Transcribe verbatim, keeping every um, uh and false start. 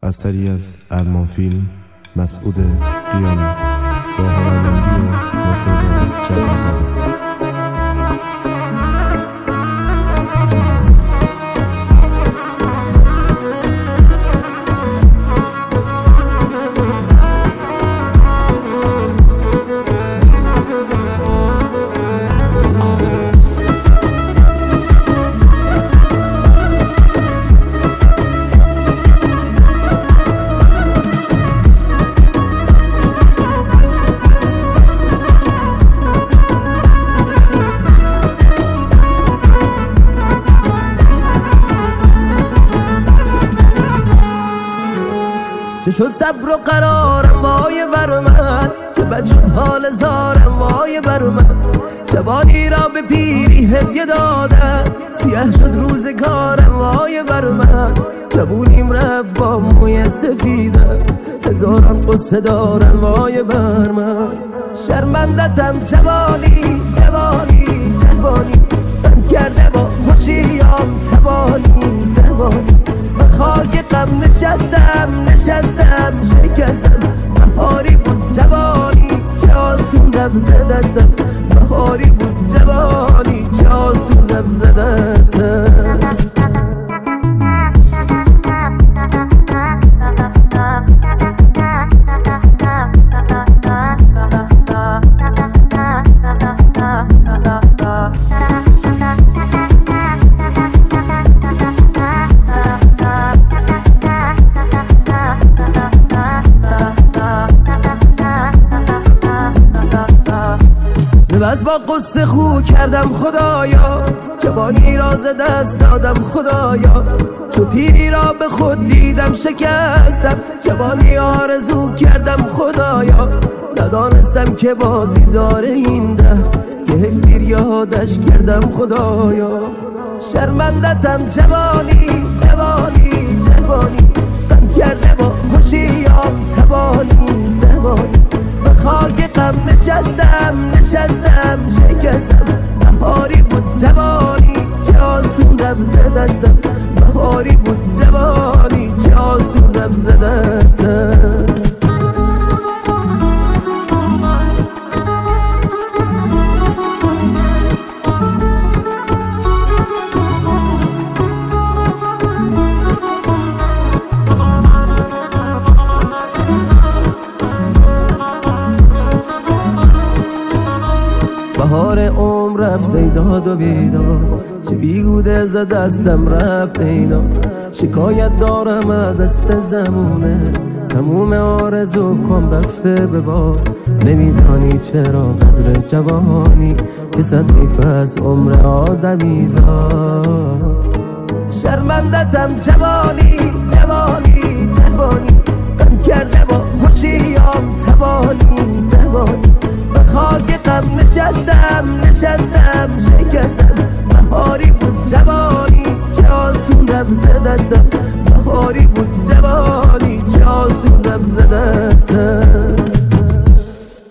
اثری از ارمان فیلم مسعود قیانی با هنرمندی مرتضی جعفرزاده. چه شد صبر و قرارم وای بر من، چه بد شد حال زارم وای بر من. جوانی را به پیری هدیه دادم، سیاه شد روزگارم وای بر من. جوونیم رفت با موی سفیدم، هزاران قصه دارم وای بر من. شرمندتم جوانی جوانی جوانی، من کرده با خوشیام تبانی تبانی. خاک غم نشستم نشستم شکستم، بهاری بود جوانی چه آسون رفت ز دستم. بهاری بود جوانی چه آسون رفت ز دستم. بس با قصه خو کردم خدایا، جوانی را ز دست دادم خدایا. چو پیری را به خود دیدم شکستم، جوانی آرزو کردم خدایا. ندانستم که بازی داره این ده، که پیر یادش کردم خدایا. شرمندتم جوانی جوانی جوانی، غم کرده با خوشیام تبانی تبانی. به خاک غم نشستم نشستم شکستم، بهاری بود جوانی چه آسون رفت ز دستم. بهاری بود جوانی چه آسون رفت ز دستم. بهار عمر رفته داد و بیدار، چه بیهوده ز دستم رفت اینا. شکایت دارم از است زمونه، تموم آرزو کن رفته به بار. نمیدانی چرا قدر جوانی، که صد حیف از عمر آدمی زار. شرمندتم جوانی جوانی جوانی، غم کرده با خوشیام تبانی تبانی. به خاک غم نشستم نشستم